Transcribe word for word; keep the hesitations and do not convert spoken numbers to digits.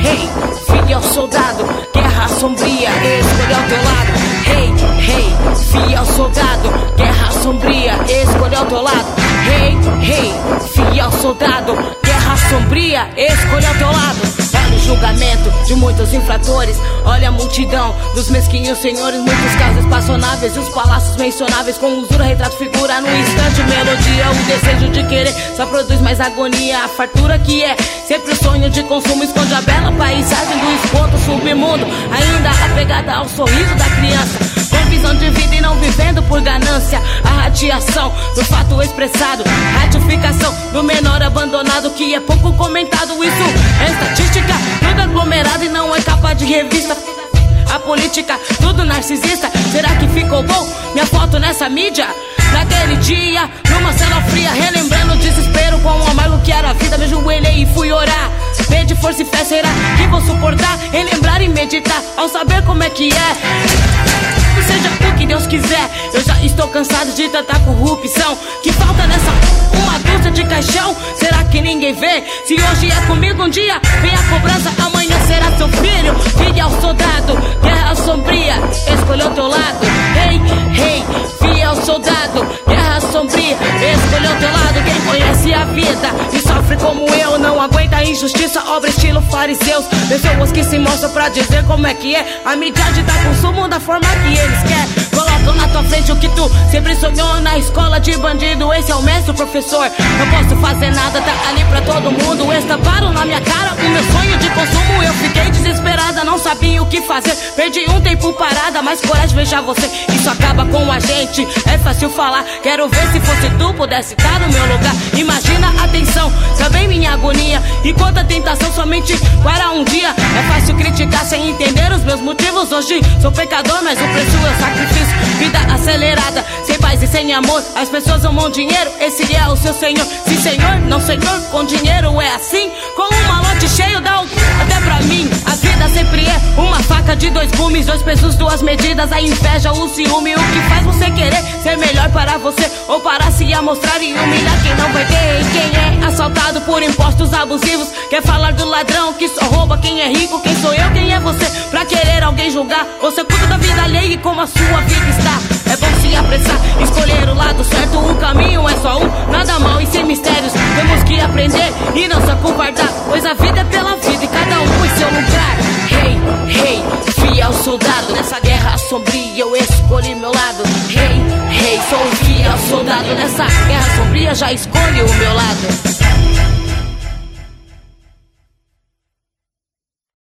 hey, fiel soldado, guerra sombria, escolheu ao teu lado. Hey, hey, fiel soldado, guerra sombria, escolheu ao teu lado. Hey, hey, fiel soldado, guerra sombria, escolheu ao teu lado. Olha o julgamento de muitos infratores, olha a multidão dos mesquinhos senhores. Muitos casos espaçonáveis e os palácios mencionáveis, com usura, retrato, figura no instante, melodia. O desejo de querer só produz mais agonia. A fartura que é sempre o sonho de consumo esconde a bela paisagem do esgoto submundo, ainda apegada ao sorriso da criança, com visão de vida e não vivendo por ganância. A radiação do fato expressado, ratificação do menor abandonado, que é pouco comentado. Isso é estatística, tudo aglomerado e não é capa de revista. A política, tudo narcisista. Será que ficou bom minha foto nessa mídia? Naquele dia, numa cela fria, relembrando o desespero com o amargo que era a vida, me ajoelhei e fui orar. Pede força e fé, será que vou suportar? Relembrar e meditar, ao saber como é que é. Seja o que Deus quiser, eu já estou cansado de tanta corrupção. Que falta nessa uma dúzia de caixão? Será que ninguém vê? Se hoje é comigo um dia, vem a cobrança, amanhã será seu filho. Fiel soldado, guerra sombria, escolheu teu lado. Hey, hey, fiel soldado, guerra sombria, escolheu teu lado. Quem conhece a vida e sofre como eu, não aguenta a injustiça, obra estilo fariseus. Pessoas que se mostram pra dizer como é que é. A mídia dá consumo da forma que eles querem. Colocam na tua frente o que tu sempre sonhou. Na escola de bandido, esse é o mestre, o professor. Não posso fazer nada, tá ali pra todo mundo. Estamparam na minha cara o meu sonho de consumo. Eu fiquei desesperada, não sabia o que fazer. Perdi um tempo parada, mas coragem beijar você. Isso acaba com a gente, é fácil falar. Quero ver se fosse tu, pudesse estar no meu lugar. Imagina a tensão, também minha agonia. E quanta tentação somente para um dia. É fácil criticar sem entender os meus motivos. Hoje sou pecador, mas o preço é o sacrifício. Vida acelerada, sem paz e sem amor. As pessoas amam dinheiro, esse é o seu senhor. Se senhor, não senhor, com dinheiro é assim. Com um malote cheio dá um até pra mim. A vida sempre é uma faca de dois gumes, dois pesos, duas medidas. A inveja, o ciúme, o que faz você querer ser melhor para você, ou para se amostrar e humilhar quem não vai ter. E quem é assaltado por impostos abusivos quer falar do ladrão que só rouba quem é rico. Quem sou eu, quem é você pra querer alguém julgar? Você cuida da vida alheia e como a sua vida está. É bom se apressar, escolher o lado certo. O caminho é só um, nada mal e sem mistérios. Temos que aprender e não se acovardar, pois a vida é pela vida e cada um em seu lugar. Hey, hey, fiel soldado, nessa guerra sombria eu escolhi meu lado. Hey, hey, sou um fiel soldado, nessa guerra sombria já escolhi o meu lado.